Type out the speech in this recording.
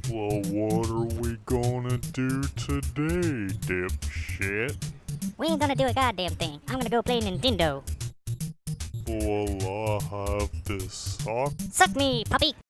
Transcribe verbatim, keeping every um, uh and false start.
Well, what are we gonna do today, dipshit? We ain't gonna do a goddamn thing. I'm gonna go play Nintendo. Well, I have this sock. Suck me, puppy!